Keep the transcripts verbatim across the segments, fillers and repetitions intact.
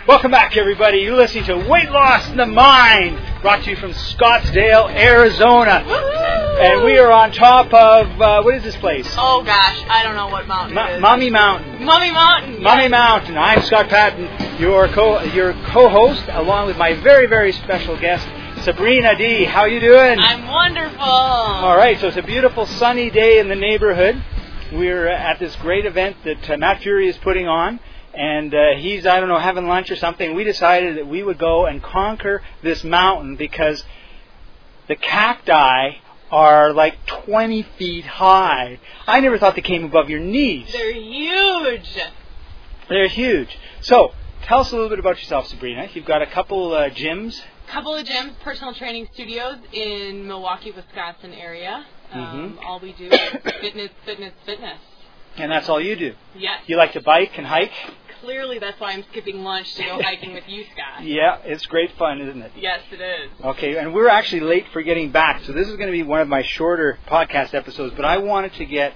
Welcome back, everybody. You're listening to Weight Loss in the Mind, brought to you from Scottsdale, Arizona. Woo-hoo! And we are on top of, uh, what is this place? Oh gosh, I don't know what mountain Ma- it is. Mummy Mountain. Mummy Mountain. Mummy yes. Mountain. I'm Scott Patton, your co your co-host, along with my very, very special guest, Sabrina D. How you doing? I'm wonderful. All right, so it's a beautiful sunny day in the neighborhood. We're at this great event that uh, Matt Fury is putting on. And uh, he's, I don't know, having lunch or something. We decided that we would go and conquer this mountain because the cacti are like twenty feet high. I never thought they came above your knees. They're huge. They're huge. So, tell us a little bit about yourself, Sabrina. You've got a couple uh, gyms. Couple of gyms, personal training studios in Milwaukee, Wisconsin area. Um, Mm-hmm. All we do is fitness, fitness, fitness. And that's all you do. Yes. You like to bike and hike? Clearly, that's why I'm skipping lunch to go hiking with you, Scott. Yeah, it's great fun, isn't it? Yes, it is. Okay, and we're actually late for getting back, so this is going to be one of my shorter podcast episodes, but I wanted to get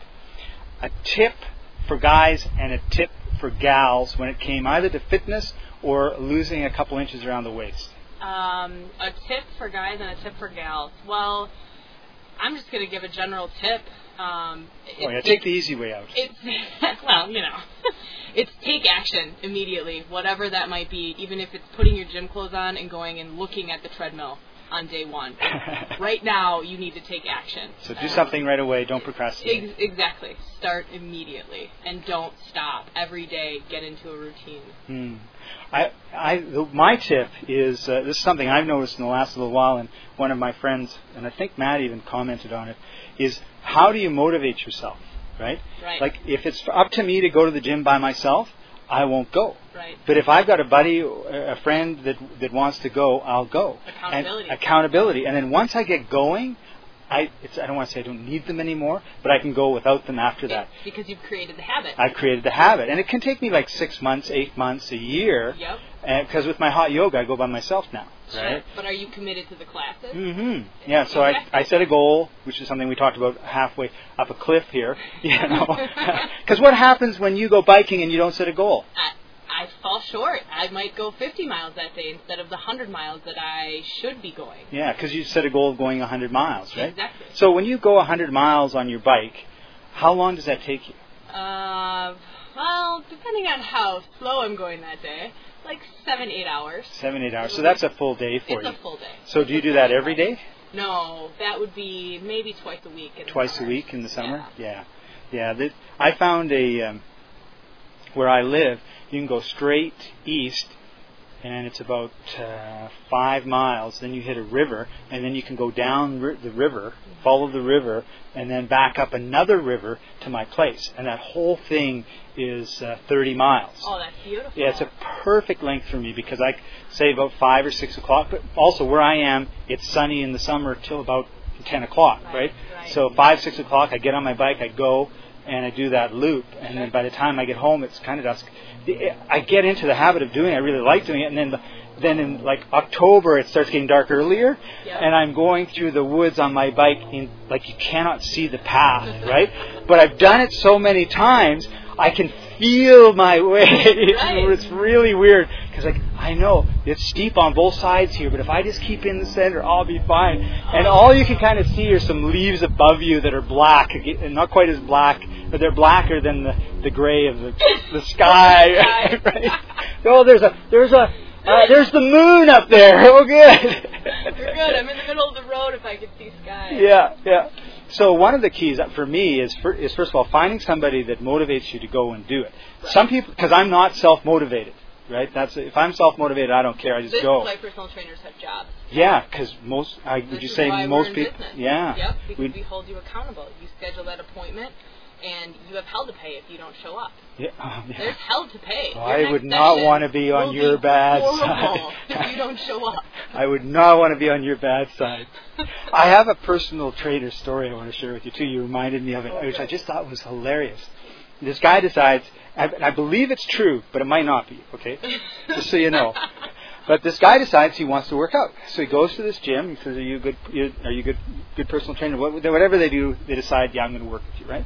a tip for guys and a tip for gals when it came either to fitness or losing a couple inches around the waist. Um, a tip for guys and a tip for gals. Well, I'm just going to give a general tip. Um, Oh, yeah, take the easy way out. It's, well, you know, it's take action immediately, whatever that might be, even if it's putting your gym clothes on and going and looking at the treadmill on day one. Right now, you need to take action. So do um, something right away. Don't procrastinate. Ex- exactly. Start immediately and don't stop. Every day, get into a routine. Hmm. I, I, the, my tip is, uh, this is something I've noticed in the last little while, and one of my friends, and I think Matt even commented on it, is how do you motivate yourself, right? Right. Like, if it's up to me to go to the gym by myself, I won't go. Right. But if I've got a buddy, a friend that that wants to go, I'll go. Accountability. And accountability. And then once I get going, I it's, I don't want to say I don't need them anymore, but I can go without them after that. It's because you've created the habit. I've created the habit. And it can take me like six months, eight months, a year. Yep. Because with my hot yoga, I go by myself now. Sure. Right? But are you committed to the classes? Mm-hmm. Yeah, so I, I set a goal, which is something we talked about halfway up a cliff here. You know, because what happens when you go biking and you don't set a goal? I, I fall short. I might go fifty miles that day instead of the one hundred miles that I should be going. Yeah, because you set a goal of going one hundred miles, right? Exactly. So when you go one hundred miles on your bike, how long does that take you? Uh, well, depending on how slow I'm going that day, like seven, eight hours. Seven, eight hours. So that's a full day for It's you. a full day. So do you do that every day? No, that would be maybe twice a week. In the Twice summer. a week in the summer? Yeah. Yeah. Yeah. That, I found a, um, where I live, you can go straight east, and it's about uh, five miles. Then you hit a river, and then you can go down ri- the river, follow the river, and then back up another river to my place. And that whole thing is uh, thirty miles. Oh, that's beautiful. Yeah, it's a perfect length for me because I say about five or six o'clock. But also where I am, it's sunny in the summer till about ten o'clock, right? Right, right. So five, six o'clock, I get on my bike, I go, and I do that loop. And then by the time I get home, it's kind of dusk. The- I get into the habit of doing it. I really like doing it. And then the, then in like October, it starts getting dark earlier. Yep. And I'm going through the woods on my bike in like you cannot see the path, right? But I've done it so many times, I can feel my way. Right. It's really weird because like I know it's steep on both sides here, but if I just keep in the center, I'll be fine. And all you can kind of see are some leaves above you that are black, and not quite as black, but they're blacker than the, the gray of the the sky. Right? Oh, there's a there's a uh, there's the moon up there. Oh, good. You're good. I'm in the middle of the road if I could see sky. Yeah, yeah. So one of the keys for me is, for, is first of all, finding somebody that motivates you to go and do it. Right. Some people, because I'm not self-motivated, right? That's if I'm self-motivated, I don't care. I just This go. is why personal trainers have jobs. Yeah, because most, I, would This you is say why most we're in people? business. Yeah. Yep, because We'd- we hold you accountable. You schedule that appointment, and you have hell to pay if you don't show up. Yeah. Oh, yeah. There's hell to pay. Oh, Your I next would not session want to be on will your be bad horrible side. if you don't show up. I would not want to be on your bad side. I have a personal trainer story I want to share with you too. You reminded me of it, which I just thought was hilarious. This guy decides, I, I believe it's true, but it might not be, okay? Just so you know. But this guy decides he wants to work out, so he goes to this gym. He says, "Are you good? Are you good? Good personal trainer? Whatever they do, they decide, yeah, I'm going to work with you, right?" Right.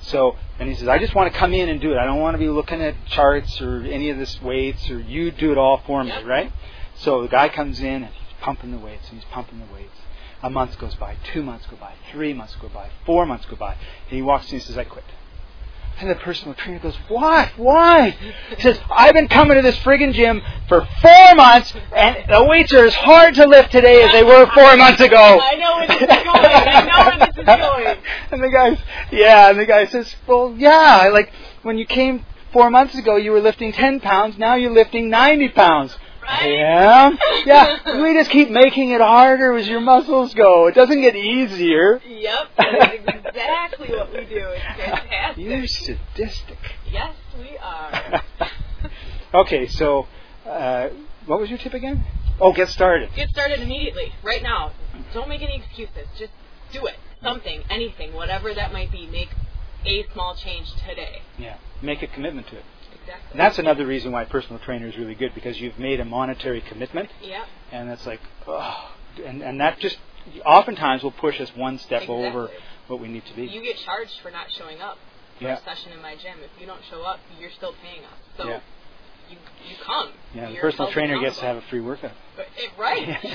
So, and he says, I just want to come in and do it. I don't want to be looking at charts or any of this weights, or you do it all for me, Yep. right? So the guy comes in and he's pumping the weights and he's pumping the weights. A month goes by, two months go by, three months go by, four months go by. And he walks in and he says, I quit. And the personal trainer goes, why? Why? He says, I've been coming to this friggin' gym for four months, and the weights are as hard to lift today as they were four months ago. I know where this is going. I know where this is going. And the guy, yeah, and the guy says, well, yeah, like when you came four months ago, you were lifting ten pounds. Now you're lifting ninety pounds. Right? Yeah, yeah. We just keep making it harder as your muscles go. It doesn't get easier. Yep, that is exactly what we do. It's fantastic. You're sadistic. Yes, we are. Okay, so uh, what was your tip again? Oh, get started. Get started immediately, right now. Don't make any excuses. Just do it. Something, anything, whatever that might be. Make a small change today. Yeah, make a commitment to it. Exactly. And that's another reason why personal trainer is really good, because you've made a monetary commitment. Yeah. And it's like, oh, and and that just oftentimes will push us one step Exactly. over what we need to be. You get charged for not showing up for Yeah. a session in my gym. If you don't show up, you're still paying us. So Yeah. you you come. Yeah, the You're personal held trainer gets to have accountable. a free workout. But it, right.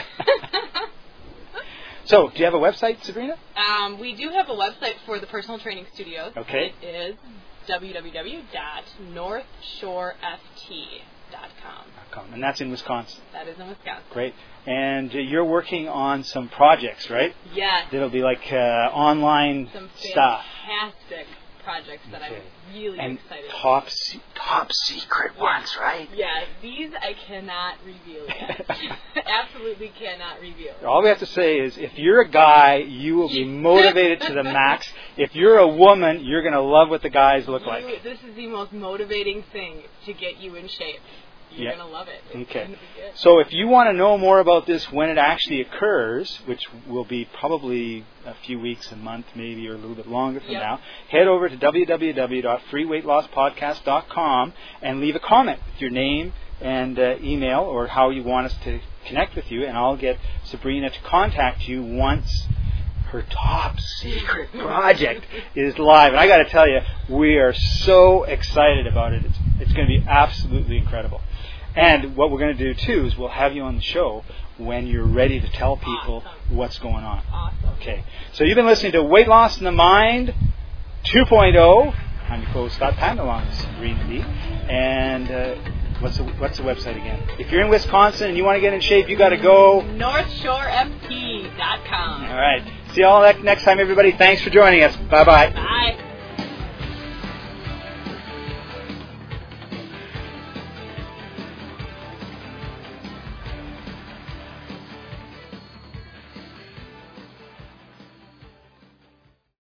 So, do you have a website, Sabrina? um, we do have a website for the personal training studios. Okay. It is w w w dot north shore f t dot com. And that's in Wisconsin. That is in Wisconsin. Great. And uh, you're working on some projects, right? Yes. That'll be like uh, online Some stuff. fantastic projects that Okay. I'm really And excited top about. se- top secret Yeah. ones, right? Yeah, these I cannot reveal yet. Absolutely cannot reveal. All we have to say is, if you're a guy, you will be motivated to the max. If you're a woman, you're going to love what the guys look You- like. This is the most motivating thing to get you in shape. You're Yeah. going to love it. It's Okay. going to be good. So if you want to know more about this when it actually occurs, which will be probably a few weeks, a month maybe, or a little bit longer from Yep. now, head over to w w w dot free weight loss podcast dot com and leave a comment with your name and uh, email, or how you want us to connect with you, and I'll get Sabrina to contact you once her top secret project is live. And I got to tell you, we are so excited about it. It's, it's going to be absolutely incredible. And what we're going to do too is we'll have you on the show when you're ready to tell people Awesome. what's going on. Awesome. Okay. So you've been listening to Weight Loss in the Mind two point oh. I'm your co-host Scott Patton, along with Sabrina Lee. And uh, what's the what's the website again? If you're in Wisconsin and you want to get in shape, you got to go. north shore f t dot com. All right. See you all next time, everybody. Thanks for joining us. Bye-bye. Bye.